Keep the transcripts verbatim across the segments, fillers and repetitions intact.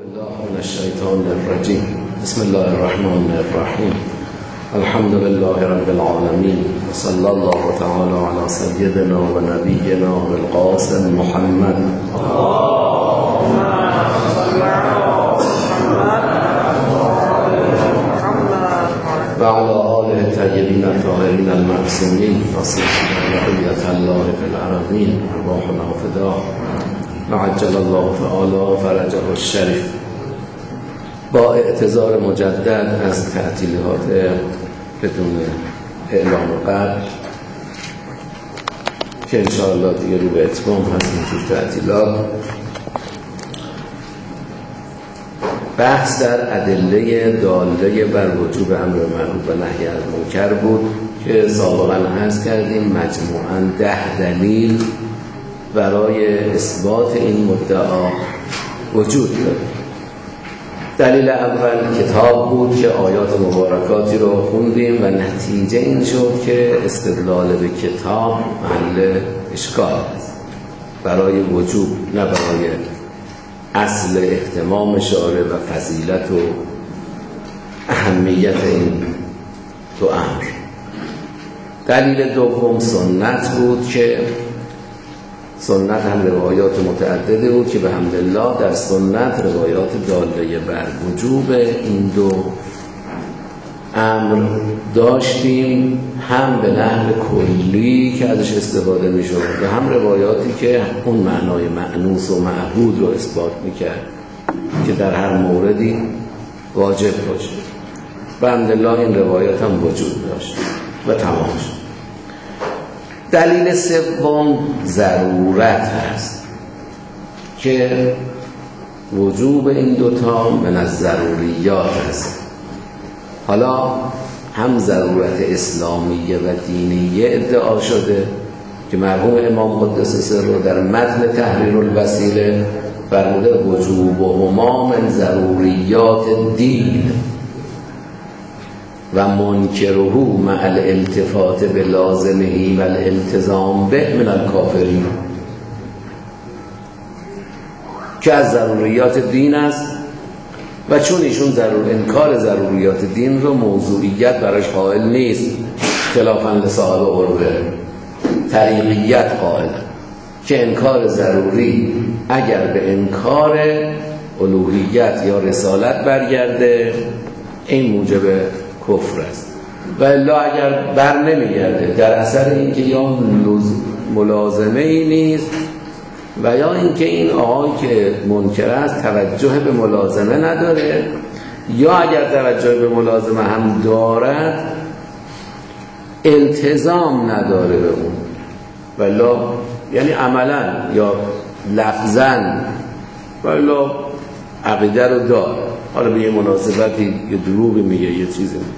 بالله من الشیطان الرجیم. بسم الله الرحمن الرحیم. الحمد لله رب العالمین و صلی الله تعالی علی سیدنا و نبینا و القاسم محمد و علی آله الطیبین الطاهرین المعصومین نصیب بقیة الله فی الارضین ارواحنا فداه و عجل الله تعالی فرجه الشریف. با اعتذار مجدد از تعطیلات بدون اعلام قبل که انشاءالله دیگه رو به اتمام هستیم تو تعطیلات، بحث در ادله داله بر وجوب امر معروف و نهی از منکر بود که سابقا عرض کردیم مجموعاً ده دلیل برای اثبات این مدعا وجود داره. دلیل اول کتاب بود که آیات مبارکاتی رو خوندیم و نتیجه این شد که استدلال به کتاب محل اشکال است برای وجوب، نه برای اصل اهتمام شارع و فضیلت و اهمیت این دو امر. دلیل دوم سنت بود که سنت هم روایات متعدده بود که به حمدالله در سنت روایات داله بر وجوب این دو امر داشتیم، هم به نحو کلی که ازش استفاده می شد و هم روایاتی که اون معنای مأنوس و معهود رو اثبات می کرد که در هر موردی واجب باشه. به حمدالله این روایات هم وجود داشت و تمام شد. دلیل سوم ضرورت هست که وجوب این دوتا من از ضروریات هست. حالا هم ضرورت اسلامیه و دینیه ادعا شده که مرحوم امام قدس سره در متن تحریر الوسیله فرموده وجوب و هما من ضروریات دین و منکره مع الالتفات به لازمه و الالتزام به من الکافرین، که از ضروریات دین است و چون ایشون ضرور انکار ضروریات دین رو موضوعیت براش قائل نیست، خلافاً لصاحب قربه طریقیت قائل که انکار ضروری اگر به انکار الوهیت یا رسالت برگرده این موجب کفر است و الا اگر بر نمیگرده در اثر اینکه یا ملازمه ای نیست و یا اینکه این آقای که منکر است توجه به ملازمه نداره، یا اگر توجه به ملازمه هم دارد التزام نداره به اون و الا یعنی عملا یا لفظا و الا عقیده رو داره، حالا به یه مناسبتی یه دروغی میگه یه چیزی میگه.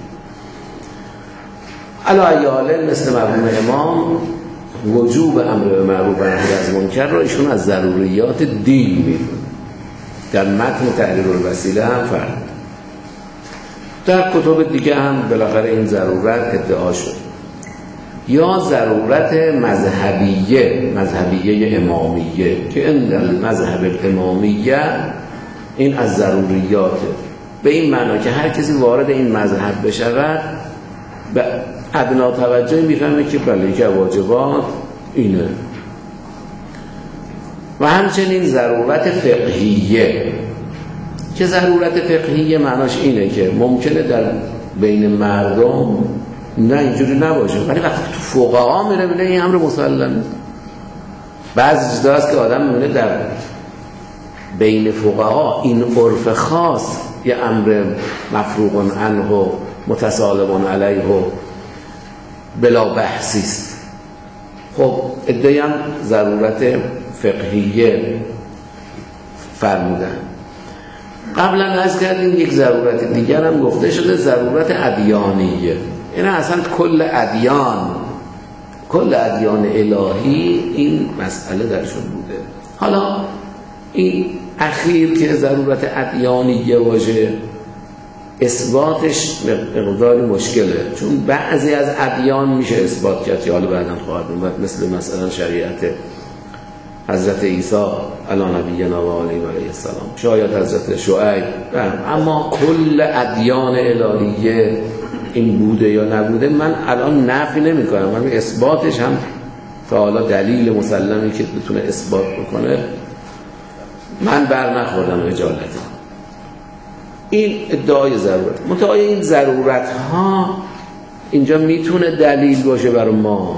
علا ایاله مثل مرحوم امام وجوب امر به معروف و نهی از منکر را ایشون از ضروریات دین میدونه. در متن تحریر الوسیله هم فرد در کتب دیگه هم بالاخره این ضرورت ادعا شد. یا ضرورت مذهبیه مذهبیه امامیه که این مذهب امامیه این از ضروریاته، به این معنا که هر کسی وارد این مذهب بشود به ادنا توجه میفهمه که بله که واجبات اینه. و همچنین ضرورت فقهیه که ضرورت فقهیه معناش اینه که ممکنه در بین مردم نه اینجوری نباشه ولی وقتی تو فقها میره میره این امر مسلمه. بعضی چیزا هست که آدم میبینه در بین فقها این عرف خاص یه امر مفروغ عنه و متسالم علیه و بلا بحثی است. خب ادعای هم ضرورت فقهیه فرمودن. قبلا عرض کردیم یک ضرورت دیگر هم گفته شده ضرورت ادیانیه. این اصلا کل ادیان کل ادیان الهی این مسئله درشون بوده. حالا این اخیر که ضرورت ادیانیه باشه اثباتش مقداری مشکله، چون بعضی از ادیان میشه اثبات کرد که حالا بعداً خواهد اومد، مثل مثلا شریعت حضرت عیسی علی نبینا و علیه السلام، شاید حضرت شعیب، اما کل ادیان الهیه این بوده یا نبوده من الان نفی نمی کنم، من اثباتش هم تا حالا دلیل مسلمی که بتونه اثبات بکنه من بر نخوردم اجالت. این ادعای ضرورت، متعای این ضرورت ها اینجا میتونه دلیل باشه برای ما.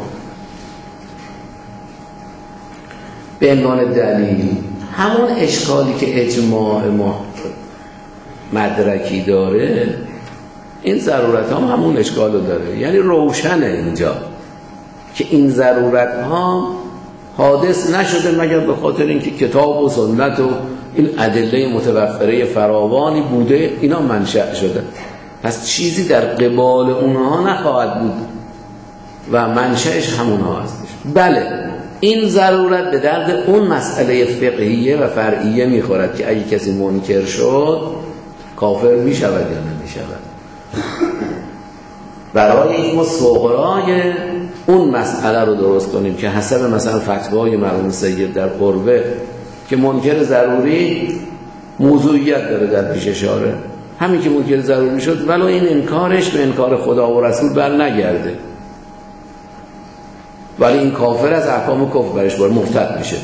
به عنوان دلیل همون اشکالی که اجماع ما مدرکی داره، این ضرورت ها همون اشکال رو داره. یعنی روشنه اینجا که این ضرورت ها حادث نشده مگر به خاطر اینکه کتاب و سنت و این ادله متوفره فراوانی بوده اینا منشأ شده، پس چیزی در قبال اونها نخواهد بود و منشأش همونها هستش. بله این ضرورت به درد اون مسئله فقهیه و فرعیه میخورد که اگه کسی منکر شد کافر میشود یا نمیشود. برای این ما صغرای اون مسئله رو درست کنیم که حسب مثلا فتوای مرحوم سید در قربه که منکر ضروری موضوعیت داره در پیش شارع، همین که منکر ضروری شد ولو این انکارش به انکار خدا و رسول بر نگرده، ولی این کافر از احکام کفر برش بار مرتد میشه.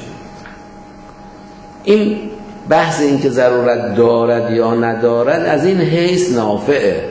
این بحث این که ضرورت دارد یا ندارد از این حیث نافعه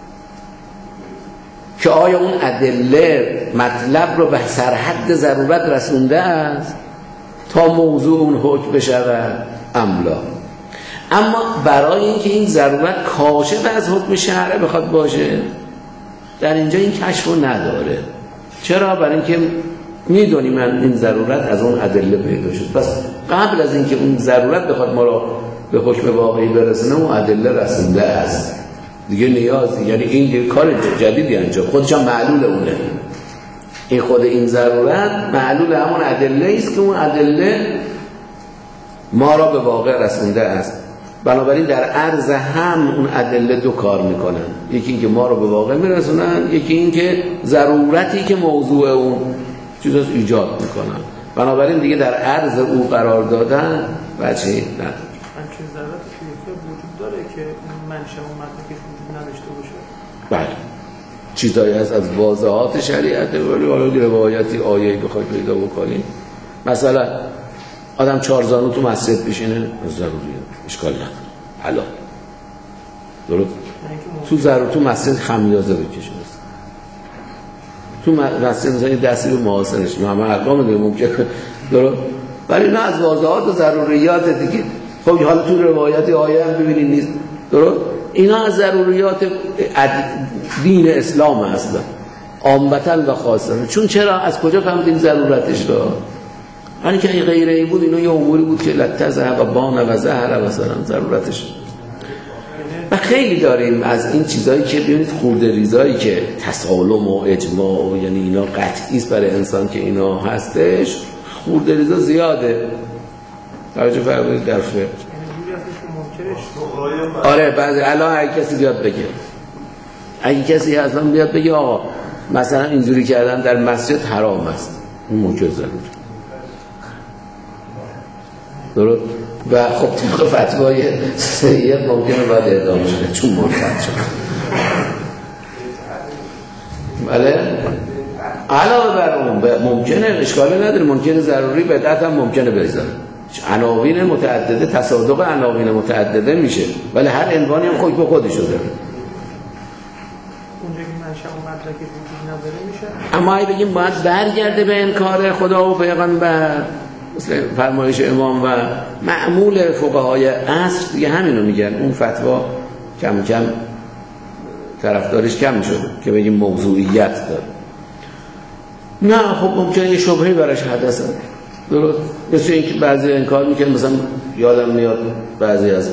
که آیا اون ادله مطلب رو به سرحد ضرورت رسونده است تا موضوع اون حکم بشود املا. اما برای اینکه این ضرورت کاشف از حکم شرع بخواد باشه در اینجا این کشف رو نداره. چرا؟ برای اینکه میدونیم من این ضرورت از اون ادله پیدا شد، پس قبل از اینکه اون ضرورت بخواد ما رو به حکم واقعی برسونه اون ادله رسونده است دیگه نیاز، یعنی این دیگه کار جدیدی انجام خودش هم معلول اونه. این خود این ضرورت معلول همون ادله است که اون ادله ما را به واقع رسونده است. بنابراین در عرض هم اون ادله دو کار میکنن، یکی این که ما را به واقع میرسونن، یکی این که ضرورتی که موضوع اون چیزاش ایجاد میکنن. بنابراین دیگه در عرض او قرار دادن بچه نداره. همچنین ضرورتی که وجود داره که منشأ و مدرکش وجود نداشته باشه. بله چیزایی هست از واضحات شریعت، ولی حالا روایتی آیه‌ای بخوای پیدا بکنی، مثلا آدم چهارزانو تو مسجد بشینه ضروریه، اشکال نداره، حالا درست تو ضرور تو مسجد خمیازه بکشه، تو مسجد مثلا دستی به محاسنش نه همه احکام دیگه ممکنه درست، ولی نه از واضحات و ضروریات دیگه. خب حالا تو روایتی آیه هم ببینید نیست درست، اینا از ضروریات دین اسلام اصلا عامتا و خاصا. چون چرا؟ از کجا فهمیدیم ضرورتش رو؟ یعنی که غیر ای بود اینا یه اموری بود که لتزه و بان و زهر مثلا ضرورتش. و خیلی داریم از این چیزایی که ببینید خورده ریزایی که تسالم و اجماع و یعنی اینا قطعی است برای انسان که اینا هستش، خورده ریزا زیاده. توجه فرمایید در فقه. آره بعضی الان اگه کسی بیاد بگه، اگه کسی اصلا بیاد بگه آقا مثلا اینجوری کردن در مسجد حرام است، اون موجود ضرور درست. و خب طبق فتوای سید ممکنه باید اعدام شده چون مرتد شد. بله علاوه بر اون ممکنه اشکالی نداره، ممکنه ضروری بدعت هم ممکنه بذاره، عناوین متعدده تصادق عناوین متعدده میشه، ولی هر عنوانی هم خود به خودش داره. اونجا که منشأ و مدرک وجود نداره میشه. اما اگه بگیم باید برگرده به انکار خدا و پیغمبر مثل فرمایش امام و معمول فقهای عصر دیگه همینو میگن، اون فتوا کم کم طرفدارش کم شده که بگیم موضوعیت داره. نه خب ممکنه یه شبهه براش حدث هست درست، مثل اینکه بعضی انکار میکنن، مثلا یادم میاد بعضی از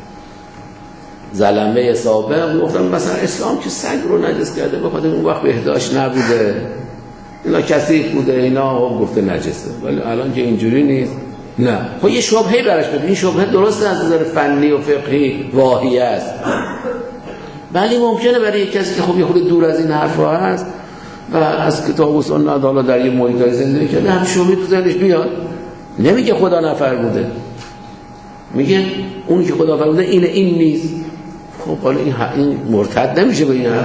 زلمه سابق گفتن مثلا اسلام که سگ رو نجس کرده بخاطر اون وقت بهداشت نبوده، اینا کثیف بوده، اینا هم گفته نجسه، ولی الان که اینجوری نیست. نه خب یه شبهه براش بده، این شبهه درسته از نظر فنی و فقهی واهیه است، ولی ممکنه برای کسی که خب یه خود دور از این حرفا هست و از کتاب و سنت حالا در یه محیطی زندگی کرده هم شبهه تو ذهنش بیاد، نمیگه خدا نفر بوده، میگه اون که خدا فرموده اینه، این نیست. خب حالا این, این مرتد نمیشه به این حرف. اون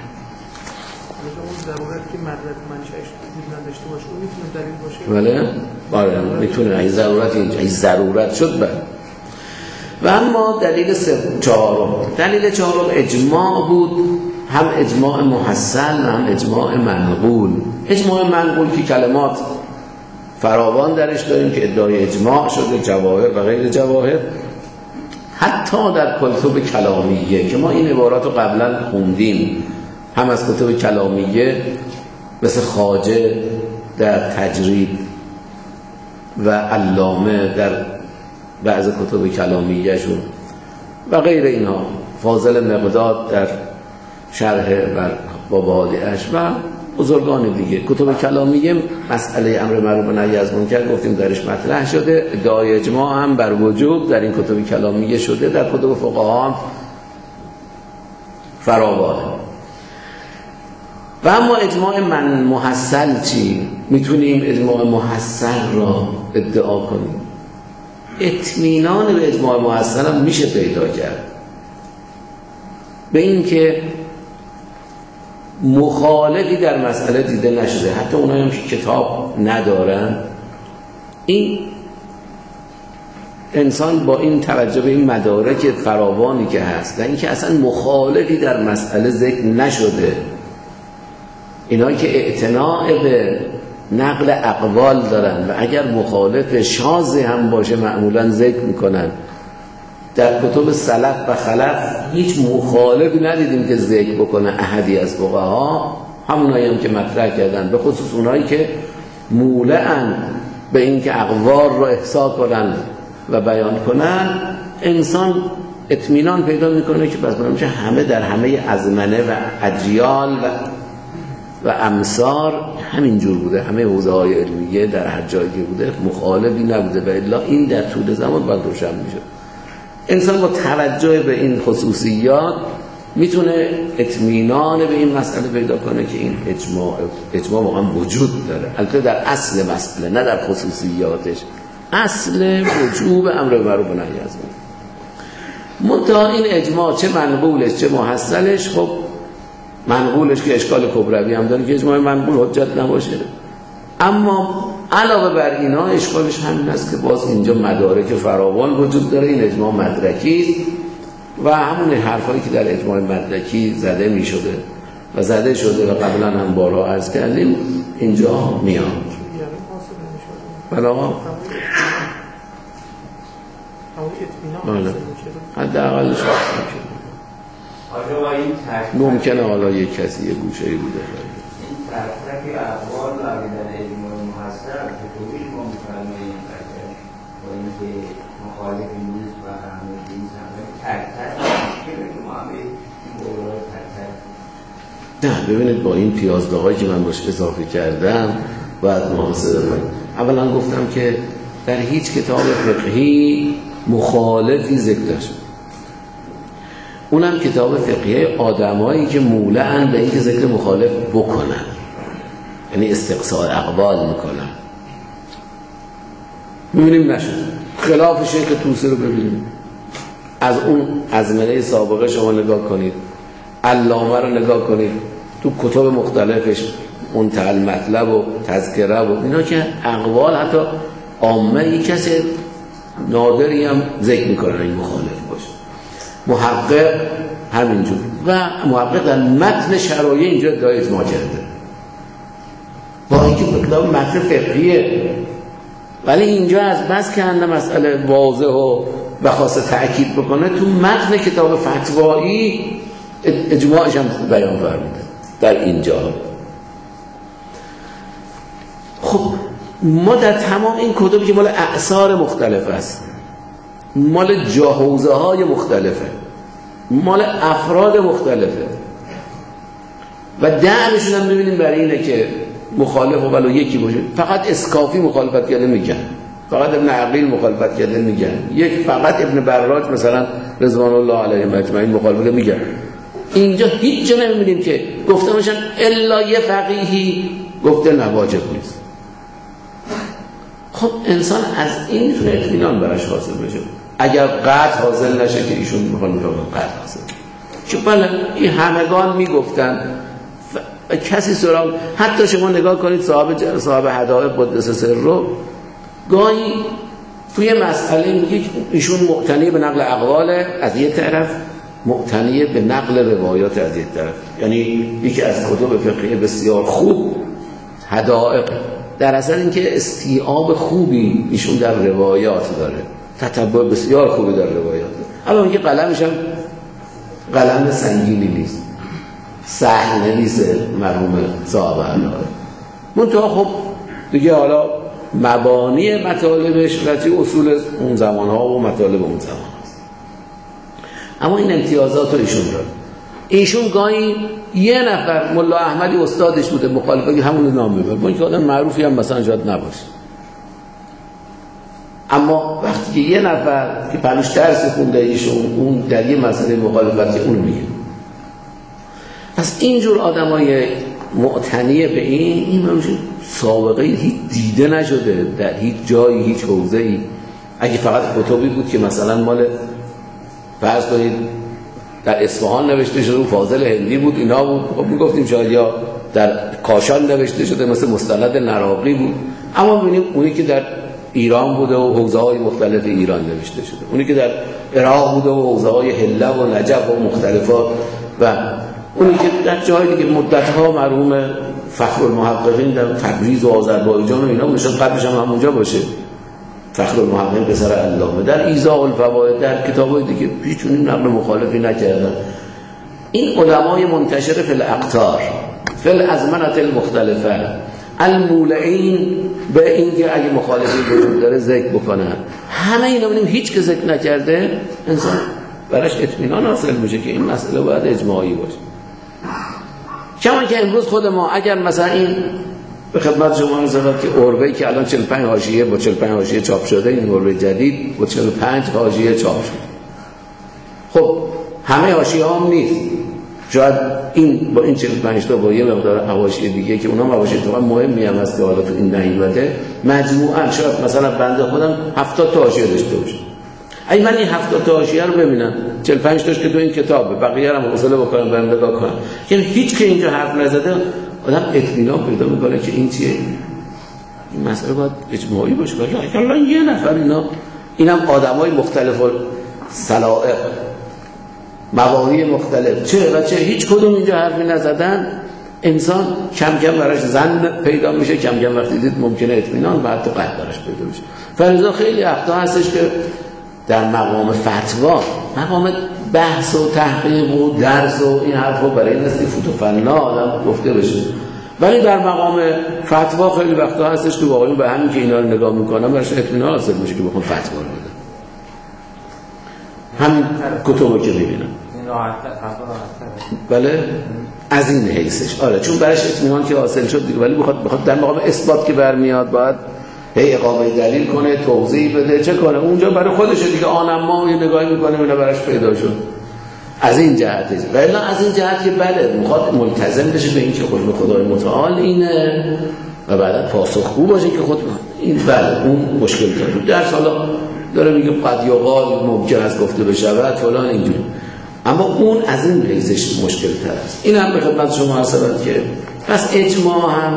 ضرورت که مدرک منشأش وجود نداشته باشه اون میتونه دلیل باشه. بله آره میتونه. این ضرورت این ضرورت شد بله. و اما دلیل سوم چهارم، دلیل چهارم اجماع بود، هم اجماع محصل و هم اجماع منقول. اجماع منقول که کلمات فراوان درش داریم که ادعای اجماع شده، جواهر و غیر جواهر، حتی در کتب کلامیه که ما این عبارات رو قبلا خوندیم، هم از کتب کلامیه مثل خواجه در تجرید و علامه در بعض کتب کلامیه شون و غیر اینها، فاضل مقداد در شرح و بابادیش و بزرگان دیگه. کتب کلامیه مسئله امر معروف و نهی از منکر گفتیم درش مطرح شده، ادعای اجماع هم بر وجوب در این کتب کلامیه شده، در کتب فقها هم فراوانه. و اما اجماع من محصل چی؟ میتونیم اجماع محصل را ادعا کنیم. اطمینان به اجماع محصل هم میشه پیدا کرد به این که مخالفی در مسئله دیده نشده، حتی اونایی هم که کتاب ندارن، این انسان با این توجه به این مدارک فراوانی که هست و اینکه اصلا مخالفی در مسئله ذکر نشده، اینا که اعتناع به نقل اقوال دارن و اگر مخالف شاذ هم باشه معمولا ذکر میکنن. در کتب سلف و خلف هیچ مخالفی ندیدیم که ذکر بکنه احدی از فقها، همونایی هم که مطرح کردن، به خصوص اونایی که مولعن به این که اقوال رو احصا کنن و بیان کنن. انسان اطمینان پیدا میکنه که بس برمیشه همه در همه ازمنه و اجیال و و امثار همینجور بوده، همه حوزه های علمیه در هر جایی که بوده مخالفی نبوده و الا این در طول زمان باید روشن میشه. انسان با توجه به این خصوصیات میتونه اطمینان به این مسئله پیدا کنه که این اجماع اجماع واقعا وجود داره، البته در اصل مسئله نه در خصوصیاتش. اصل وجوب امر معروف و نهی از منکر. منتها این اجماع چه منقولش چه محصلش، خب منقولش که اشکال کبروی هم داره که اجماع منقول حجت نباشه، اما علاوه بر اینا اشکالش همین است که باز اینجا مدارک فراوان وجود داره. این اجماع مدرکی و همون حرفایی که در اجماع مدرکی زده می شده و زده شده و قبلا هم بارها عرض کردیم اینجا میاد. بلا حداقلش ممکنه حالا یک کسی یه گوشه ای بوده این تک اقوال و عقیدن اجماع محصل که تویش ما میفرماییم با اینکه مخالفی نیست و همه نیست همه تک تک مشکله که ما همه این بولای تک تک. نه ببینید با این پیازده هایی که من باش اضافه کردم باید محاسبه کنیم. اولا گفتم که در هیچ کتاب فقهی مخالفی ذکر نشد، اونم کتاب فقهی آدمایی که مولعن به اینکه ذکر مخالف بکنن، یعنی استقصاء اقوال میکنن. میبینیم نشد. خلاف شیخ طوسی رو ببینیم، از اون ازمنه سابقه شما نگاه کنید، علامه رو نگاه کنید، تو کتب مختلفش منتهی مطلب و تذکره و اینا که اقوال حتی عامه یک کسی نادری هم ذکر میکنن این مخالف باشه. محقق همینجور و محقق در متن شرایع اینجا ادعای اجماع کرده با اینکه کتاب متن فقهیه، ولی اینجا از بس که اند مسئله واضح و بخواست تأکید بکنه تو متن کتاب فتوایی اجماعش هم بیان فرموده در اینجا. خب ما در تمام این کتبی که مال اعصار مختلف است، مال جاحوزه های مختلفه، مال افراد مختلفه و دعوشون هم میبینیم برای اینه که مخالف و ولو یکی باشه. فقط اسکافی مخالفت کرده میگن، فقط ابن عقیل مخالفت کرده میگن، یک فقط ابن براج مثلا رضوان الله علیه اجمعین مخالفت میگن. اینجا هیچ جا نمیبینیم که گفته باشن الا یه فقیهی گفته نه واجب نیست. خب انسان از این میتونه اطمینان براش حاصل بشه. اگر قطع حاصل نشه که ایشون میخوان میگن قطع حاصل، چون بله این همگان میگفتن کسی سراغ، حتی شما نگاه کنید صاحب صاحب هدایق قدس سره گاهی توی مسئله میگه ایشون معتنی به نقل اقوال از یک طرف، معتنی به نقل روایات از یک طرف. یعنی یکی از کتب فقهی بسیار خوب هدایق، در اصل اینکه استیعاب خوبی ایشون در روایات داره، تتبع بسیار خوبی در روایات داره. اما میگه قلمش هم قلم سنگینی نیست، سهل نیست مرحوم صاحب هدایق. منتها خب دیگه حالا مبانی مطالبش و اصول اون زمان ها و مطالب اون زمان هست. اما این امتیازات رو ایشون داره. ایشون گاهی یه نفر ملا احمدی استادش بوده مخالفه همون نام میبره، با اینکه آدم معروفی هم مثلا شاید نباشه، اما وقتی که یه نفر که پنوش درس خونده ایشون اون در یه مسئله مخالفت اون میگه. پس اینجور آدمای معتنی به این این همچون سابقه هیچ دیده نشده در هیچ جایی، هیچ حوزه‌ای. اگه فقط کتابی بود که مثلا مال فرض کنید در اصفهان نوشته شده و فاضل هندی بود اینا بود، خب میگفتیم شاید یا در کاشان نوشته شده مثل مستند نراقی بود. اما ببینیم اونی که در ایران بوده و حوزه‌های مختلف ایران نوشته شده، اونی که در عراق بوده و حوزه‌های حله و نجف و مختلفات، و اونی که در جای دیگه مدت‌ها مرحوم فخرالمحققین در تبریز و آذربایجان و اینا بوده، شاید قبلش هم همونجا باشه. فخرالمحققین پسر علامه در ایضاح الفوائد در کتاب‌های دیگه هیچ نقل مخالفی نکردن. این علمای منتشر فی الاقطار فی الازمنه المختلفه المولعین به اینکه اگه مخالفی وجود داره ذکر بکنن، همه اینا ببینیم هیچ که ذکر نکرده، انسان براش اطمینان حاصل میشه که این مسئله باید اجماعی باشه. کما که امروز خود ما اگر مثلا این به خدمت شما عرض شود که اروی که الان چهل و پنج حاشیه با چهل و پنج حاشیه چاپ شده، این اروی جدید با چهل و پنج حاشیه چاپ شده، خب همه حاشیه هم نیست، شاید این با این چهل و پنج تا با یه مقدار حواشی دیگه که اونها حواشی تو مهمی هم هست که حالا تو این نهیبته مجموعاً شاید مثلا بنده خودم هفتاد تا حاشیه داشته باشه. اگه من این هفتاد تا حاشیه رو ببینم، چهل و پنج تاش که تو این کتابه، بقیه رو حوصله بکنم برام نگاه کنم، یعنی هیچ که اینجا حرف نزده آدم اطمینان پیدا میکنه که این چیه، این مسئله باید اجماعی باشه. حالا یه نفر اینا اینم آدمای مختلف و سلائق مبانی مختلف چه و چه هیچ کدوم اینجا حرفی نزدن، انسان کم کم براش ظن پیدا میشه، کم کم وقتی دید ممکنه اطمینان و حتی قطع براش پیدا بشه. فلذا خیلی وقتا هستش که در مقام فتوا، مقام بحث و تحقیق و درس و این حرفا برای نستی فوت و فنا آدم گفته بشه، ولی در مقام فتوا خیلی وقتا هستش که واقعا به همین که اینا رو نگاه میکنم براش اطمینان حاصل میشه که بخوام فتوا رو بدم. همین کتبو که میبینم بله از این حیثش، آره چون براش اطمینان که حاصل شد دیگه، ولی بخواد بخواد در مقام اثبات که برمیاد باید هی اقامه دلیل کنه، توضیح بده، چه کنه، اونجا برای خودشه دیگه، آنم ما یه نگاهی میکنه اینا براش پیدا شد. از این جهته، ولی از این جهت که بله میخواد ملتزم بشه به این که خود خدای متعال اینه و بعدا پاسخگو باشه که خود این بله اون مشکل داره. در حالا داره میگه قد یقال ممکن است گفته بشود فلان اینجوری، اما اون از این حیثش مشکل تر است. این هم به خدمت شما عرض شود که پس اجماع هم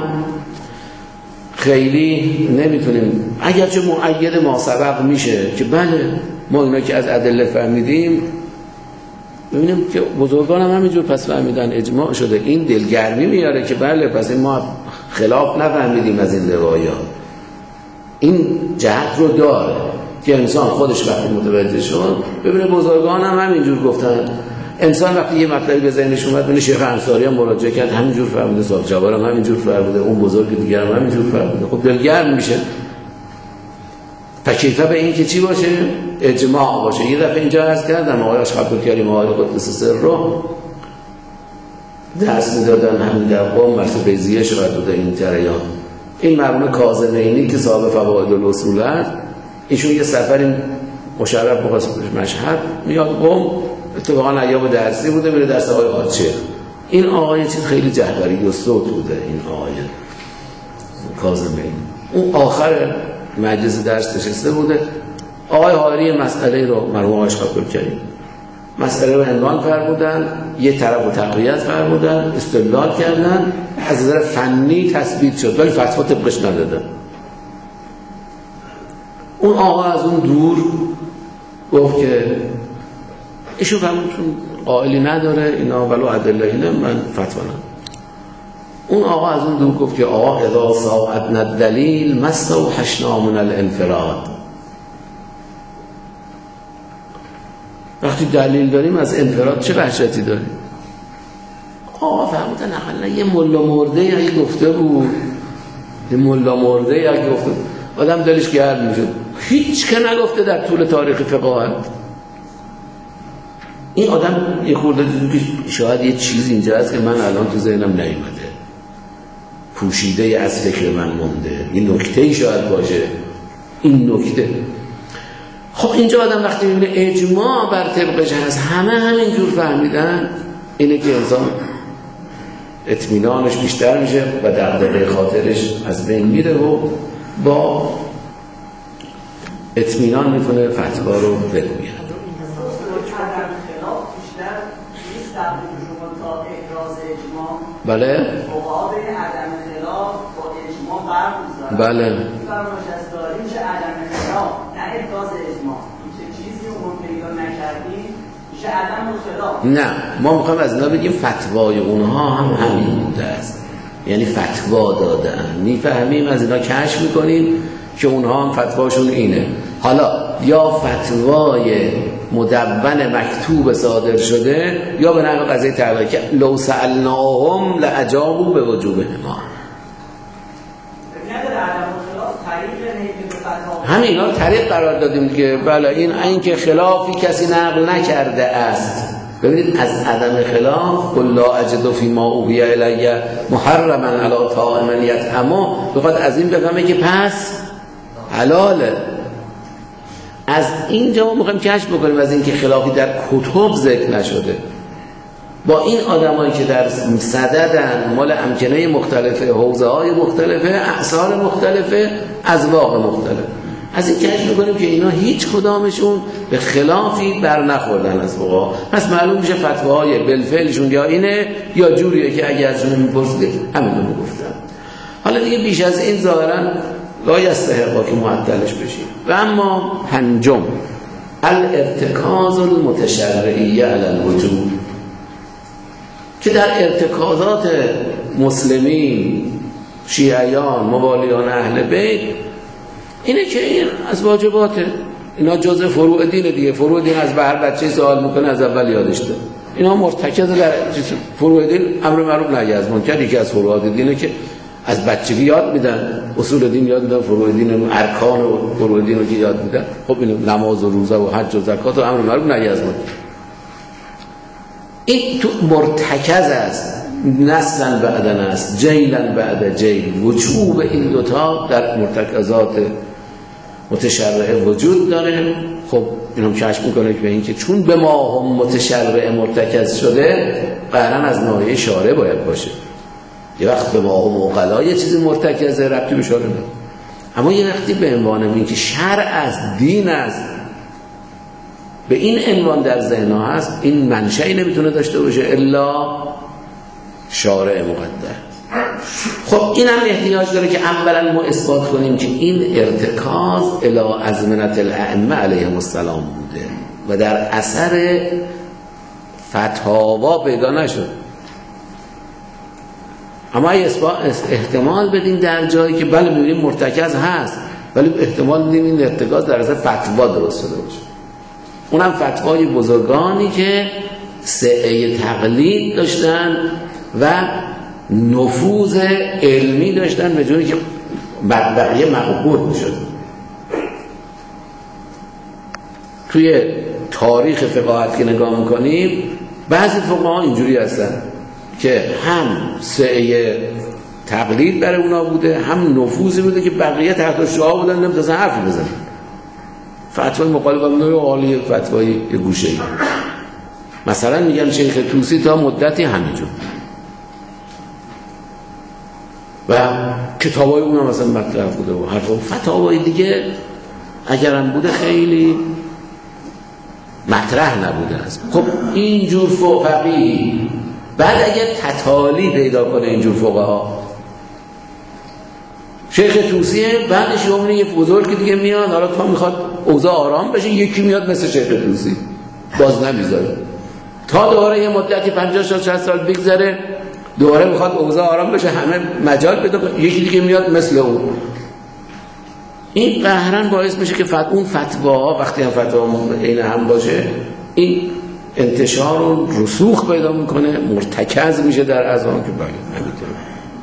خیلی نمیتونیم، اگرچه مؤید ما سبق میشه که بله ما اینا که از ادله فهمیدیم ببینیم که بزرگان هم همینجور پس فهمیدن اجماع شده، این دلگرمی میاره که بله پس این ما خلاف نفهمیدیم از این روایات. این جهت رو داره که انسان خودش وقتی متوجه شد ببینه بزرگان هم همینجور گفتن. انسان وقتی یه مطلبی به ذهنش اومد ببینه شیخ انصاری هم مراجعه کرد همینجور فهمیده، صاحب جبار هم همینجور فهمیده، اون بزرگ دیگر هم همینجور فهمیده، خب دلگرم میشه. تکیفه به این که چی باشه؟ اجماع باشه. یه دفعه اینجا عرض کردم آقای اشرف کریم آقای قدس سر رو درس میدادن همین در قم مرسو بیزیه شود بوده این جریان. این مرحوم کاظمینی که صاحب فوائد الاصول هست، ایشون یه سفری مشرف بخواست مشهد میاد قم، اتفاقا ایام درسی بوده، میره درس آقای حاجی. این آقای چیز خیلی جهبری و صوت بوده، این آقای کاظمینی. اون آخر مجلس درس نشسته بوده. آقای حائری مسئله رو مرحوم آقای قبول کردیم، مسئله رو عنوان فرمودن، یه طرف رو تقویت فرمودن، استدلال کردن، از نظر فنی تثبیت شد ولی فتوا طبقش ندادن. اون آقا از اون دور گفت که ایشون فرمود چون قائلی نداره اینا ولو ادله اینه من فتوا ندارم. اون آقا از اون دور گفت که آقا اذا ساعدنا الدلیل مستوحشنا من الانفراد. وقتی دلیل داریم از انفراد چه وحشتی داریم؟ آقا فهمیدن اقلا یه ملا مرده یا گفته بود، یه ملا مرده یا گفته بود، آدم دلش گرم میشد. هیچ که نگفته در طول تاریخ فقاهت. این آدم یه خورده دیدو که شاید یه چیز اینجا هست که من الان تو ذهنم نیومده، پوشیده از فکر من مونده، این نکته شاید باشه. این نکته خب اینجا آدم وقتی میبینه اجماع بر طبقش هست، همه همینجور فهمیدن، اینه که انسان اطمینانش بیشتر میشه و دغدغه خاطرش از بین میره و با اطمینان میتونه فتوا رو بگوید. بله مقابل عدم خلاف با اجماع فرق داره. بله فرمایش از داریم میشه عدم خلاف نه ابراز اجماع. این چیزی رو ما پیدا نکردیم میشه عدم خلاف. نه ما میخوایم از اینا بگیم فتوای اونها هم همین بوده است، یعنی فتوا دادن. میفهمیم از اینا کشف میکنیم که اونها هم فتواشون اینه. حالا یا فتوای مدون مکتوب صادر شده یا به نحو قضیه تعبیر که لو سألناهم لأجابوا به وجوبهما. همین اینا طریق قرار دادیم که بله این این که خلافی کسی نقل نکرده است. ببینید از عدم خلاف قل لا اجد فیما اوحی الی محرما علی طاعم یطعمه بخواد از این بفهمه که پس حلاله. از اینجا ما میخوایم کشف بکنیم از اینکه خلافی در کتب ذکر نشده. با این آدمایی که در صددن مال امکنه مختلفه، حوزه های مختلفه، اعصار مختلفه، اذواق مختلف، از این کشف میکنیم که اینا هیچ کدامشون به خلافی بر نخوردن از فقها. پس معلوم میشه فتواهای بالفعلشون یا اینه یا جوریه که اگه ازشون میپرسید همین رو میگفتن. حالا دیگه بیش از این ظاهرا لا یستحقا که معطلش بشیم. و اما پنجم الارتکاز المتشرعی علی الوجوب، که در ارتکازات مسلمین، شیعیان، موالیان اهل بیت اینه که این از واجباته، اینا جزء فروع دینه دیگه. فروع دین از هر بچه سوال میکنه از اول یادش ده. اینا مرتکز در فروع دین، امر معروف نهی از منکر یکی از فروعات دینه که از بچگی یاد میدن، اصول دین یاد میدن، فروع دین، ارکان و فروع دین رو که یاد میدن. خب این نماز و روزه و حج و زکات و امر معروف نهی از منکر این تو مرتکز است، نسلا بعدن است، جیلا بعد جیل. وجوب این دوتا در مرتکزات متشرعه وجود داره. خب اینم کشف میکنه که به این که چون به ما هم متشرعه مرتکز شده قرن از ناحیه شارع باید باشه. یه وقت به ما هم عقلا یه چیزی مرتکزه ربطی به شارع نداره، اما یه وقتی به عنوان این که شرع است، دین است، به این عنوان در ذهنها هست، این منشأی نمیتونه داشته باشه الا شارع مقدر. خب این هم احتیاج داره که اولا ما اثبات کنیم که این ارتکاز الی ازمنة الائمه علیهم السلام بوده و در اثر فتاوا پیدا نشد. اما احتمال بدیم در جایی که بله میبینیم مرتکز هست، ولی احتمال بدیم این ارتکاز در اثر فتوا درست شده باشه. اونم فتوای بزرگانی که سعه تقلید داشتن و نفوذ علمی داشتن به جوری که بقیه مقبول میشد. توی تاریخ فقاهت که نگاه میکنیم بعضی فقها اینجوری هستن که هم سعه تقلید برای اونا بوده، هم نفوذی بوده که بقیه تحت شعار بودن نمیتونن حرفی بزنن. فتوای مخالف هم نوع عالی، فتوای یه گوشه‌ای. مثلا میگن شیخ طوسی تا مدتی همینجور. و کتابای اون هم مثلا مطرح بوده و حرفا فتاوای دیگه اگرم بوده خیلی مطرح نبوده است. خب اینجور فقیه بعد اگر تتالی پیدا کنه اینجور فقها، شیخ توسیه بعدش یه یه بزرگ دیگه میاد، حالا تا میخواد اوضاع آرام بشه یکی میاد مثل شیخ توسی باز نمیذاره، تا دوباره یه مدتی پنجاه سال شصت سال بگذره دوباره میخواد اوضاع آرام بشه همه مجال پیدا کنه یکی دیگه میاد مثل اون. این قهرن باعث میشه که فت... اون فتواها وقتی هم فتوا عین هم باشه این انتشار و رسوخ پیدا میکنه، مرتکز میشه در اذهان که بله همینطوره.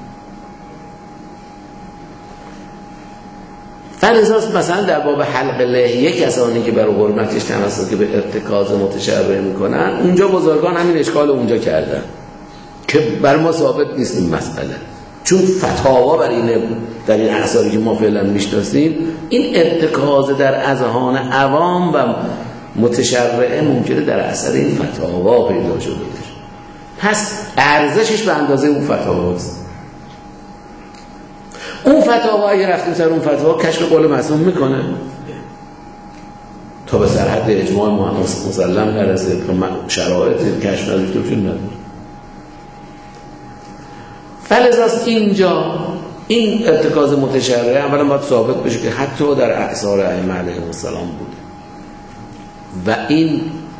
فلذا مثلا در باب حلق لحیه کسانی که برای حرمتش تمسک که به ارتکاز متشرع میکنن، اونجا بزرگان همین اشکال اونجا کردن که بر ما ثابت نیست این مسئله، چون فتاوا بر اینه در این اثاری که ما فعلا میشناسیم این ارتکاز در اذهان عوام و متشرعه ممکنه در اثر این فتاوا پیدا شده باشه، پس ارزشش به اندازه اون فتاواست. اون فتاوا اگه رفتیم سر اون فتاوا کشف قول معصوم میکنه تا به سرحد اجماع مسلم نرسه، شرایط کشف نداشته باشه نداره. فلذا اینجا این ارتکاز متشرعه اولا باید ثابت بشه که حتی در اعصار ائمه علیهم السلام بوده و این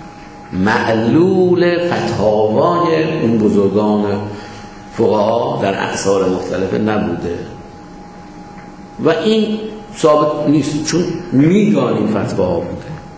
معلول فتاوای اون بزرگان فقها در اعصار مختلفه نبوده و این ثابت نیست، چون میدانیم فتواها بوده،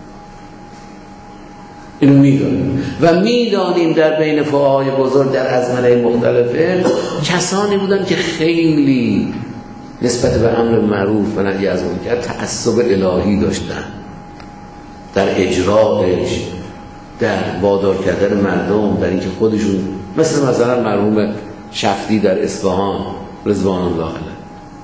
اینو میدانیم و میدانیم در بین فقهای بزرگ در ازمنه مختلفه کسانی بودن که خیلی نسبت به امر معروف و نهی از منکر تعصب الهی داشتن در اجراش، در وادار کردن مردم، در اینکه خودشون مثل مثلا مرحوم شفتی در اصفهان رضوان الله علیه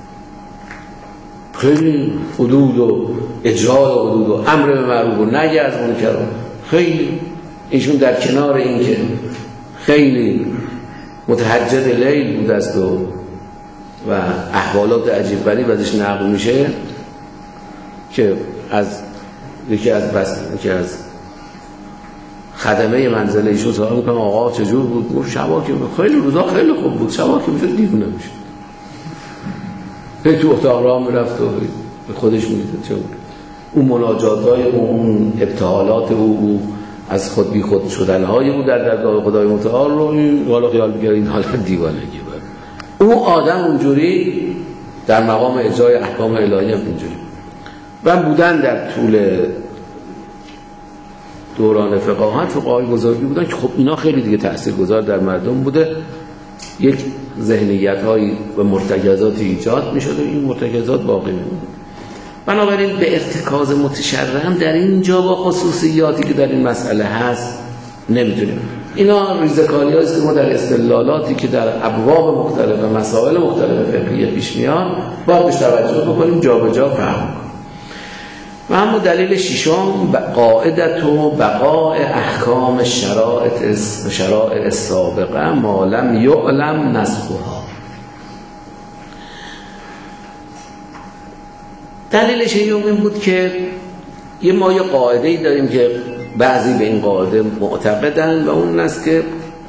خیلی حدود و اجرای حدود و امر به معروف و نهی از منکر خیلی ایشون در کنار این که خیلی متهجد لیل بود است و و احوالات عجیب غریب ازش نقل میشه که از یکی از بس یکی از خدمه منزل ایشون سوال میکنم آقا چجور بود؟ گفت شبا که خیلی روزا خیلی خوب بود، شبا که میشد دیوونه میشد، هی تو اتاق راه میرفت و به خودش میدید چه بود اون مناجات‌های اون ابتهالات او از خود بی خود شدن‌های او در درگاه خدای متعال رو حالا خیال می‌گیره این حالت دیوانگی بود. اون آدم اونجوری در مقام اجرای احکام الهی هم اینجوری و بودن در طول دوران فقاهت فقهای بزرگی بودن که خب اینا خیلی دیگه تاثیرگذار در مردم بوده، یک ذهنیت‌هایی و مرتکزاتی ایجاد می‌شد و این مرتکزات باقی می‌موند. بنابراین به ارتکاز متشرع هم در اینجا با خصوصیاتی که در این مسئله هست نمیتونیم. اینا ریزکاری هاست که ما در استدلالاتی که در ابواب مختلف و مسائل مختلف فقهی پیش میاد باید بهش توجه بکنیم، جا به جا فهم کنیم. و اما دلیل ششم قاعدت و بقاء احکام شرائط شرائع السابقه ما لم یعلم نسخها. دلیلش این بود که یه ما یه قاعده‌ای داریم که بعضی به این قاعده معتقدن و اون است که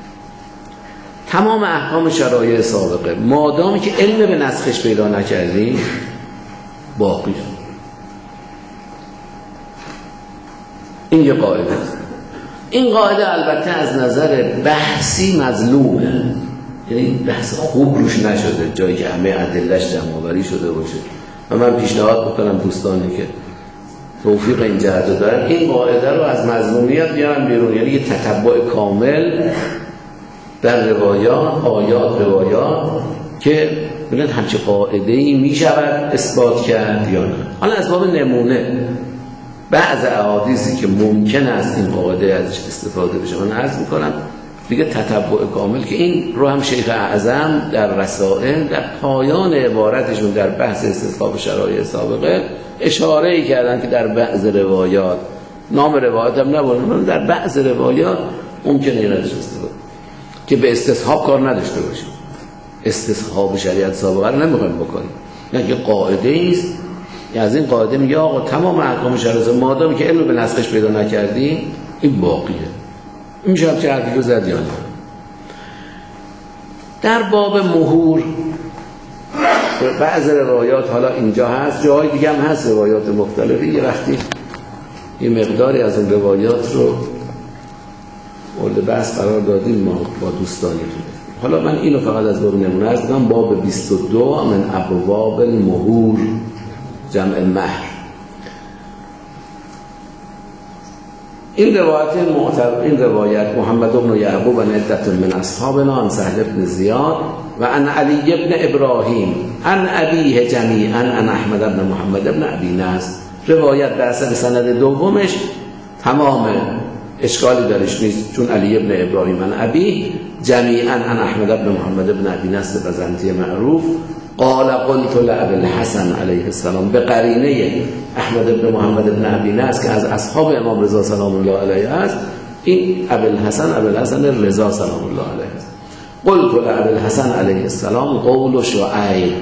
تمام احکام شرایع سابقه مادامی که علم به نسخش پیدا نکردیم باقی شد. این یه قاعده است. این قاعده البته از نظر بحثی مظلومه، یعنی بحث خوب روش نشده جایی که همه ادله‌اش جمع‌آوری شده باشه و من پیشنهاد میکنم دوستانی که توفیق این جهت رو دارن این قاعده رو از مظلومیت بیارن بیرون، یعنی یه تتبع کامل در روایات، آیات روایات که ببینید همچه قاعده‌ای میشود اثبات کرد یا نه. حالا از باب نمونه بعض احادیثی که ممکن است این قاعده ازش استفاده بشه من عرض میکنم دیگه تتبع کامل که این رو هم شیخ اعظم در رسائل در پایان عبارتشون در بحث استصحاب شرایع سابقه اشاره‌ای کردن که در بعض روایات، نام روایات هم نبردن، در بعض روایات ممکنه این ازش استفاده که به استصحاب کار نداشته باشه، استصحاب شریعت سابقه رو نمیخوایم بکنیم. یعنی که قاعده است، از این قاعده میگه آقا تمام احکام شریعت مادامی که علم به نسخش پیدا نکردیم این باقیه. این میشه چه حرفی رو زد یا نه. در باب مهور بعض روایات حالا اینجا هست، جاهای دیگه هم هست روایات مختلفی، یه وقتی یه مقداری از اون روایات رو مورد بحث قرار دادیم ما با دوستانیتون. حالا من اینو فقط از باب نمونه از بگم. باب بیست و دو من ابواب المهور جمع مهر. این روایت معتبر، این روایت محمد بن یعقوب و عدة من اصحابنا عن سهل بن زیاد و عن علی بن ابراهیم عن ابیه جمیعا عن احمد بن محمد بن ابی نصر. روایت در اصل سند دومش تمام اشکالی درش نیست، چون علی بن ابراهیم عن ابی جمیعا عن احمد بن محمد بن ابی نصر بزنتی معروف قال قلت لابی الحسن علیه السلام، به قرینه احمد بن محمد بن ابی نصر که از اصحاب امام رضا سلام الله علیه است. این ابی الحسن ابی الحسن رضا سلام الله علیه است. قلت لابی الحسن علیه السلام قول شعیب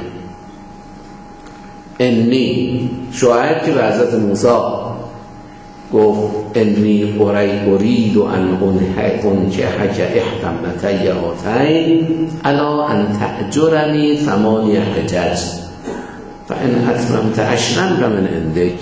انی، شعیب که به حضرت موسی گفت انی ارید ان انکحک احدی هاتین الا ان تأجرنی ثمانی حجج فان اتممت عشرا فمن عندک.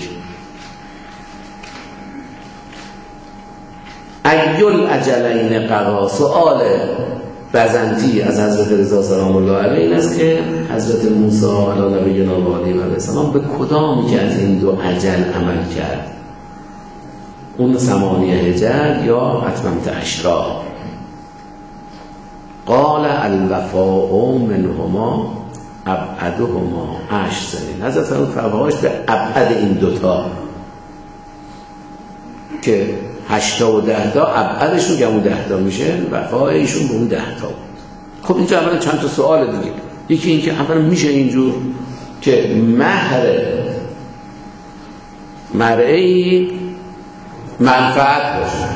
ای الاجلین قضا. سؤال بزنتی از حضرت رضا سلام الله علیه این است که حضرت موسی علی نبینا و علیه السلام به کدامی که از این دو اجل عمل کرد، اون ثمانیه حجج یا اتممت عشرا؟ قال الوفاء منهما ابعدهما عشر سنین. حضرت اون فرمایش به ابعد این دوتا که هشتا و ده تا ابعدشون که اون ده تا میشه، وفای ایشون به اون ده تا. خب اینجا اولا چند تا سوال دیگه. یکی این که اولا میشه اینجور که مهر مرئی منفعت باشه،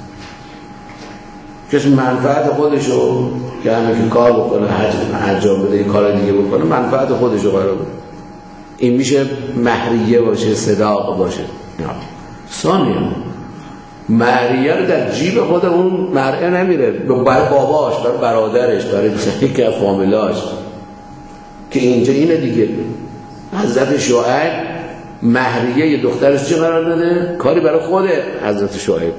کسی منفعت خودشو که همه که کار بکنه، حج انجام بده، یه کار دیگه بکنه، منفعت خودشو قرار بده، این میشه مهریه باشه، صداق باشه. ثانیاً مهریه رو در جیب خود اون مرئه نمیره، برای باباش، برای برادرش، برای یکی از فامیلاش، که اینجا اینه دیگه. حضرت شعیب مهریه یه دخترش چه قرار داده؟ کاری برای خود حضرت شعیب.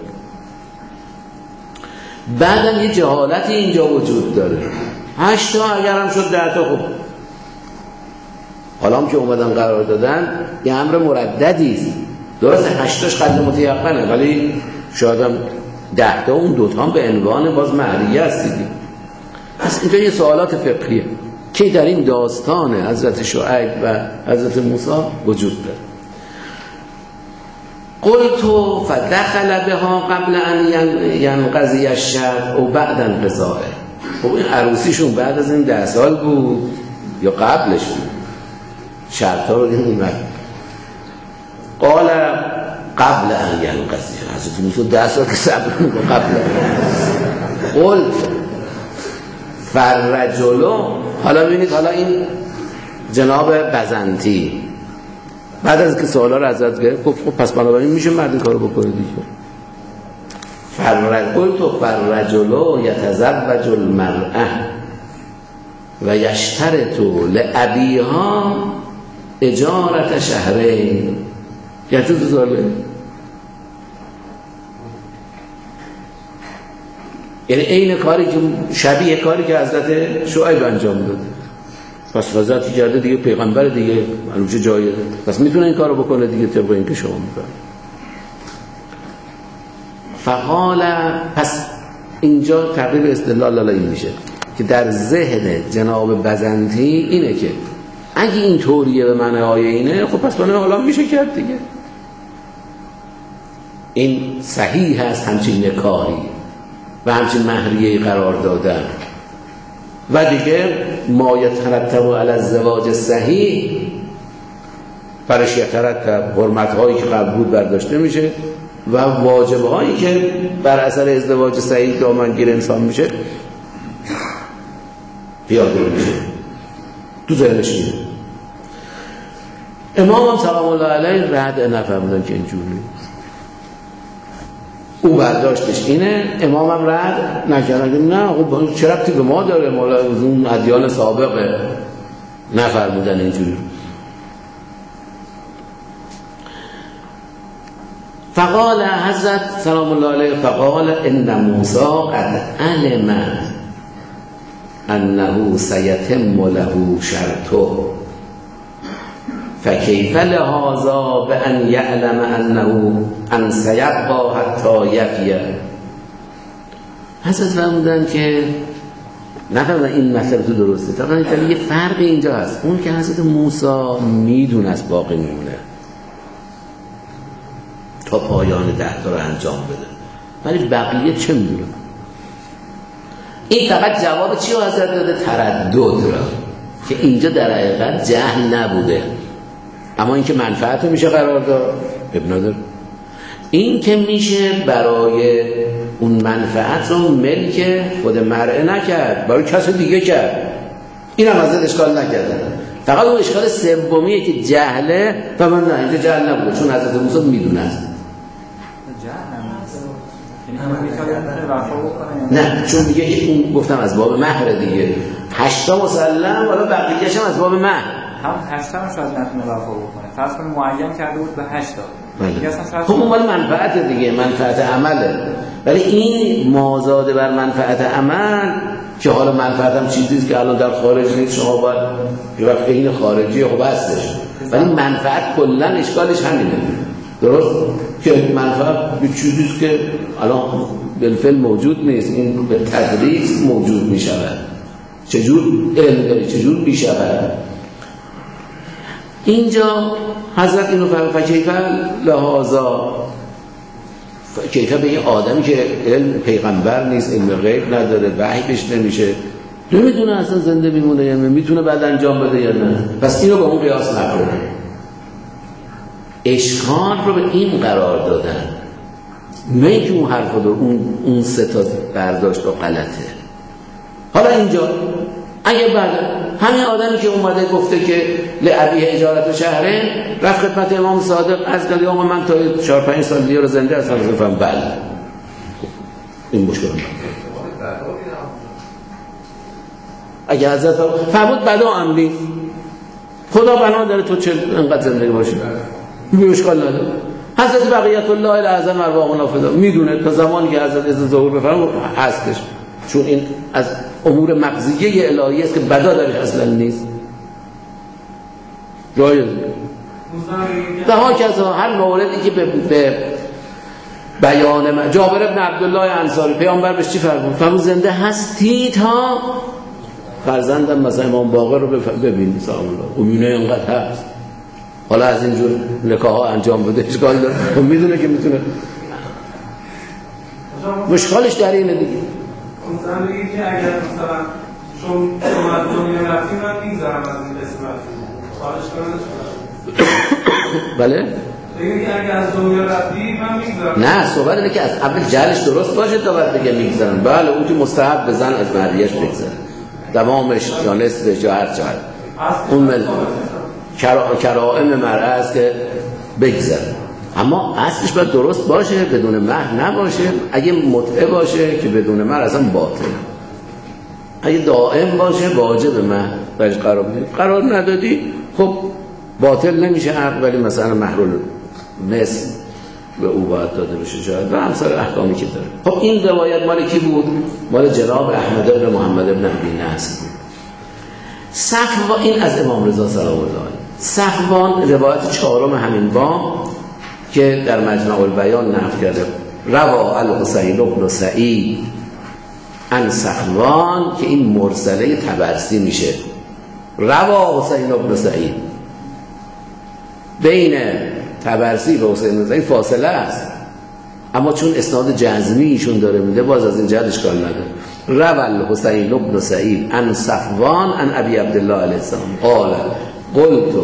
بعدم یه جهالتی اینجا وجود داره. هشتا اگرم شد ده تا، خب حالا هم که اومدن قرار دادن یه امر مرددی است. درسته هشتاش قدر متیقنه، ولی شاید هم ده تا اون دوتا هم به عنوان باز مهریه است دیگه. پس اینجا یه سوالات فقهیه که در این داستان حضرت شعیب و حضرت موسی وجود داره. قلت فدخل بها قبل ان ینقضی الشرط او بعد انقضائه. خب این عروسیشون بعد از این ده سال بود یا قبلش بود؟ شرط ها رو دیدیم. قال قبل ان ینقضی. حضرت موسی ده سال که صبر می‌کنه قبل. قلت فرجلو. حالا ببینید، حالا این جناب بزنتی بعد از که سوالا رو ازت گرفت گفت خب پس بنابراین میشه مرد این کارو بکنه دیگه. فرجل تو فرجلو یتزوج المرأه و یشترط لابیها اجارت شهرین. یعنی تو سواله، یعنی این کاری که شبیه کاری که حضرت شعیب انجام داد. پس وضعیتی کرده دیگه، پیغمبر دیگه، معلومه جایه، پس میتونه این کارو بکنه دیگه طبق این که شما میکنه. فقال، پس اینجا تقریب استدلال لالا این میشه که در ذهن جناب بزنتی اینه که اگه این طوریه به معنی های اینه، خب پس بنابراین حالا میشه کرد دیگه. این صحیح هست همچین نکاحی و همچین مهریه قرار دادن. و دیگه ما یترتب علی الزواج صحیح برش یترتب حرمت هایی که قبل بود برداشته میشه و واجب هایی که بر اثر ازدواج صحیح دامنگیر انسان میشه پیاده میشه تو ذهنش میره. امام هم سلام الله علیه رد نفهمیدن که اینجوری او برداشتش اینه، امام هم رد نکردن نه خب چه ربطی به ما داره، مال اون ادیان سابقه، نفرمودن اینجوری. فقال حضرت سلام الله علیه فقال ان موسی قد علم انه سیتم له شرطه فکیف لهذا بان یعلم انه ان سیبقى حتی یفیه. حضرت فرمودن که نفهمیدن این مطلب تو درسته، طبعا یه فرق اینجا هست، اون که حضرت موسی میدونه از باقی میمونه تا پایان ده تا رو انجام بده، ولی بقیه چه میدونه؟ این فقط جواب چی رو حضرت داده؟ تردد را، که اینجا در حقیقت جهل نبوده، اما این که منفعت رو میشه قرار داد ابن نداره، این که میشه برای اون منفعت رو ملک خود مرء نکرد، برای کسی دیگه کرد، این هم حضرت اشکال نکردن. فقط اون اشکال سومیه که جهله و من نه اینجا جهل نبوده، چون حضرت موسی میدونه نه، چون دیگه اون گفتم از باب مهر دیگه، هشتا مسلم ولی بقیه‌اش هم از باب مهر. هم هشتا هم شاید نتونه وفا بکنه، فرض کن معین کرده بود به هشتا، خب اون مال منفعت دیگه، منفعت عمله، ولی این مازاده بر منفعت عمل که حالا منفعت هم چیزیست که الان در خارج نیست، شما باید یه وقت این خارجی خب هستش، ولی منفعت کلا اشکالش همینه، درست؟ که منفعت به چیزیست که الان بالفعل موجود نیست، این به تدریج موجود می شود. چجور علم داری، چجور می شود؟ اینجا حضرت اینو فرمود کیف لهذا، کیف به این آدمی که علم پیغمبر نیست، علم غیب نداره، وحی بهش نمیشه، نمیدونه اصلا زنده میمونه یا میتونه بعد انجام بده یا نه، پس اینو با اون قیاس نکنه. اشکال رو به این قرار دادن، نه اینکه اون حرف رو اون اون سه تا برداشت و غلطه. حالا اینجا اگه بعد همین آدمی که اومده گفته که لعبی اجارت شهره رفت خدمت امام صادق از گفت آقا من تا چهار پنج سال دیگه رو زنده هستم، گفتم بله این مشکل من اگه حضرت فرمود بلا امری خدا بنا داره تو چه انقدر زندگی باشی مشکل نداره. حضرت بقیت الله الاعظم ارواحنا فدا میدونه تا زمانی که حضرت از ظهور بفرمود هستش، چون این از امور مغزیه الهی است که بدا درش اصلا نیست، جایز و ها کذا هر موردی که به, به بیان من جابر ابن عبدالله انصاری پیامبر بهش چی فرمود؟ فرمود زنده هستی تا فرزندم مثلا امام باقر رو ببینی سلام الله، امینه اینقدر هست، حالا از اینجور نکاح ها انجام بده اشکال داره، خب میدونه که میتونه، مشکلش در اینه دیگه. مثلا بگید که اگر مثلا شما شما از دنیا رفتی من میگذارم از این قسمت خواهش کنم بله؟ بگید که اگر از دنیا رفتی من میگذارم، نه صحبت اینه که از اول جهلش درست باشه تا بعد بگه میگذارم. بله اون که مستحب بزن از مریش بگذاره دمامش یا نصفش یا هر جهت اون مل کرائم مرعه است که بگذاره، اما اصلش باید درست باشه، بدون مهر نباشه، اگه متعه باشه که بدون مهر اصلا باطل، اگه دائم باشه واجب مهر برش قرار بدید، قرار ندادی خب باطل نمیشه عقد، ولی مثلا مهر مثل به او باید داده بشه شاید و همسر احکامی که داره. خب این روایت مال کی بود؟ مال جناب احمد بن محمد بن ابی نصر. صفوان، این از امام رضا سلام الله علیه. صفوان روایت چهارم همین باب که در مجمع البیان نقل کرده، روا الحسین بن سعید عن صفوان، که این مرسله طبرسی میشه، روا حسین بن سعید، بین طبرسی و حسین بن سعید فاصله است، اما چون اسناد جزمی ایشون داره میده باز از این جهت اشکال نداره. روا حسین بن سعید عن صفوان عن ابی عبدالله علیه السلام قال قلت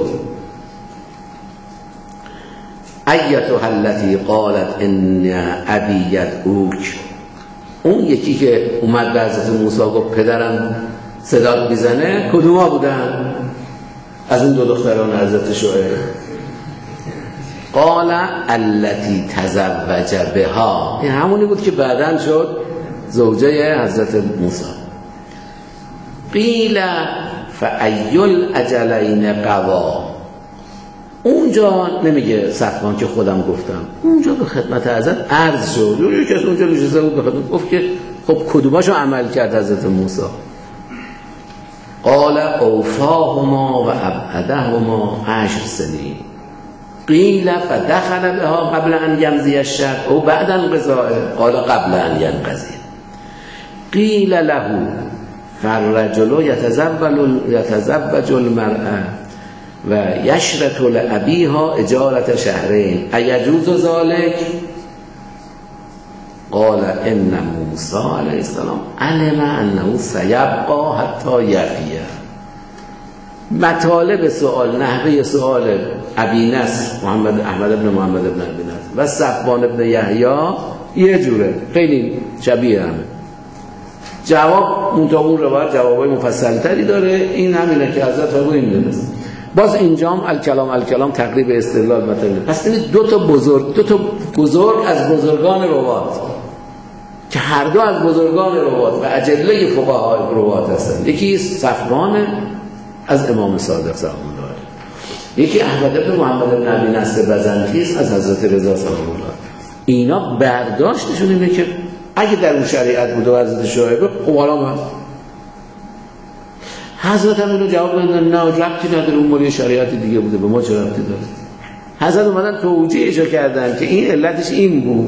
ایتها التي قالت ان ابی یدعوک، اون یکی که اومد به حضرت موسی گفت پدرم صدات میزنه کدوما بودن از این دو دختران حضرت شعیب؟ قال التي تزوج بها، این همونی بود که بعداً شد زوجه حضرت موسی. قیل فأی الاجلین قضا، اونجا نمیگه صفوان که خودم گفتم، اونجا به خدمت حضرت عرض شد، یه کسی اونجا نشسته بود به خدمت گفت که خب کدوماشو عمل کرد حضرت موسی؟ قال اوفاهما و ابعدهما عشر سنین. قیل فدخل بها قبل ان یمضی الشهر او بعد انقضاء، قال قبل ان ینقضی. قیل له فالرجل یتزوج یتزوج المرأة و یشرط لأبیها اجارت شهرین ایجوز ذلک؟ قال ان موسی علیه السلام علم انه سیبقى حتی یفیه. مطالب سوال، نحوه سوال ابی نصر محمد احمد ابن محمد ابن ابی نصر و صفوان ابن یحیی یه جوره، خیلی شبیه همه. جواب منتها اون روایت جوابای مفصل تری داره. این همینه که حضرت ابو این دونست. باز اینجام الکلام الکلام تقریب استدلال مطلب. پس این دو تا بزرگ دو تا بزرگ از بزرگان روات که هر دو از بزرگان روات و اجله فقهای روات هستند. یکی صفوان از امام صادق سلام الله علیه، یکی احمد بن محمد بن ابی نصر بزنطی از حضرت رضا سلام الله علیه. اینا برداشتشون اینه که اگه در اون شریعت بوده و حضرت شعیب خب حالا من حضرت هم اینو جواب دادن نه ربطی نداره، اون مالی شریعت دیگه بوده، به ما چه ربطی داره؟ حضرت اومدن توجیهشو کردن که این علتش این بود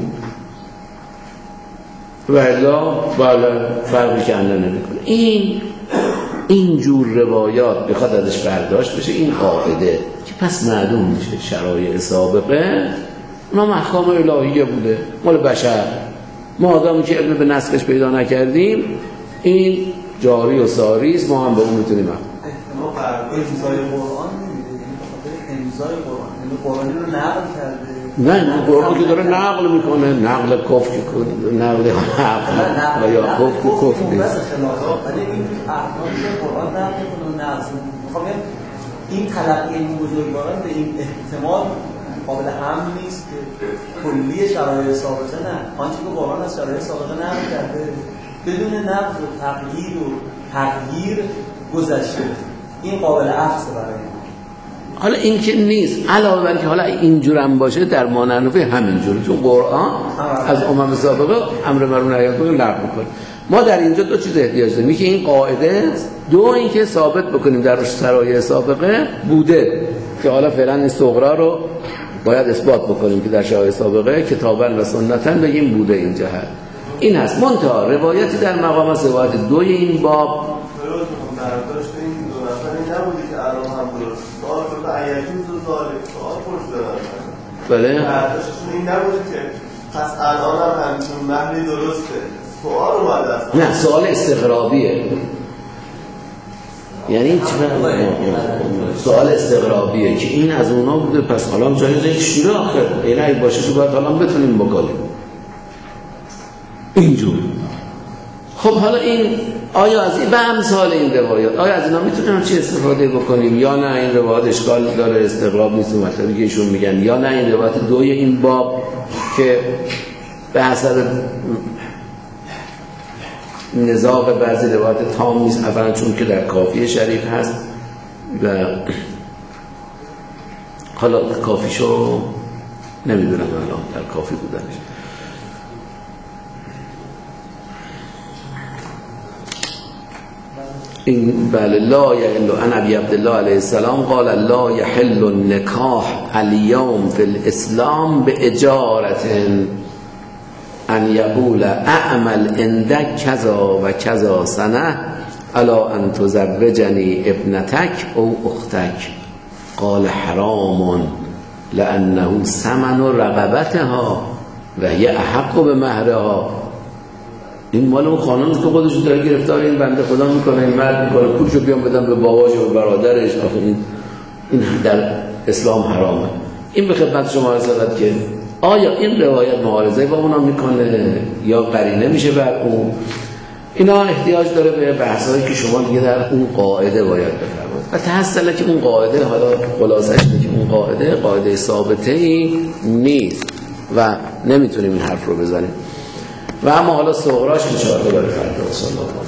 و الا بالا فرقی که اندر نمیکنه. این اینجور روایات بخواد ازش برداشت بشه این قاعده که پس معلوم میشه شرایع سابقه اونا محکام الهیه بوده مال بشر، ما آدمی که علم به نسخش پیدا نکردیم این جاری و ساری است، ما هم به اون میتونیم ما فرقای امضای قرآن نمیده، یعنی بخاطر امضای قرآن، یعنی قرآنی رو نقل کرده. نه نه قرآن که داره نقل میکنه، نقل کفر نقل حق و یا کفر کفر نیست. بس خلافات ولی این احکام قرآن نقل میکنه و نقل میخوام این تلقی این بزرگواران به این احتمال قابل حمل نیست که کلی شرایط سابقه نه، آنچه که قرآن از شرایط سابقه نقل کرده بدون نقض و تغییر و تغییر گذشته، این قابل اخذ برای ما. حالا این که نیست، علاوه بر که حالا اینجور هم باشه در مانعه همینجوره، چون قرآن از امم سابقه امر معروف و نهی عنکر نقل میکنه. ما در اینجا دو چیز احتیاج داریم، یکی این قاعده، دو اینکه ثابت بکنیم در شرایع سابقه بوده، که حالا فعلا این صغرا رو باید اثبات بکنیم که در شرایع سابقه کتابا و سنتا بگیم بوده این جهت. این هست. منتها روایتی در مقام از روایت دوی این باب برداشت این دو نفر این نبودی که الان هم درست سوال شده ایجوز و ظالم سوال پرسیدن. بله برداشتشون این نبودی که پس الان هم همچون محلی درسته، سوال اومده است. نه سوال استغرابیه، یعنی سوال استغرابیه که این از اونا بوده پس حالا جایزه یک شوره آخر این اگه باشه تو باید حالا بتونیم بکنیم اینجور. خب حالا این آیا از این به امثال این روایات آیا از اینا میتونیم چی استفاده بکنیم یا نه این روایات اشکال داره استغراب نیست مطلبی که ایشون میگن، یا نه این روایات دوی این باب که به حسب نزاق بعضی روایات تام نیست، اولا چون که در کافی شریف هست و حالا کافیشو نمیدونم الان در کافی بودنش. این بله لا یحل ان ابی عبدالله علیه السلام قال لا یحل النکاح اليوم فی الاسلام باجارت ان یقول اعمل عندك کذا و کذا سنه الا ان تزوجنی ابنتک او اختک قال حرام لانه ثمن رقبتها و هي احق بمهرها. این مال اون خانم که خودش داره گرفتار این بنده خدا میکنه، این مرد میکنه پولشو بیام بدم به باباش و برادرش، آخه این این در اسلام حرامه. این به خدمت شما عرض شود که آیا این روایت معارضه با اونا میکنه یا قرینه میشه بر اون اینا احتیاج داره به بحثایی که شما دیگه در اون قاعده باید بفرمایید و تحصیل که اون قاعده، حالا خلاصش اینه که اون قاعده قاعده ثابته ای نیست و نمیتونیم این حرف رو بزنیم. و اما حالا صغراش که چهارده داره فردا. صلی الله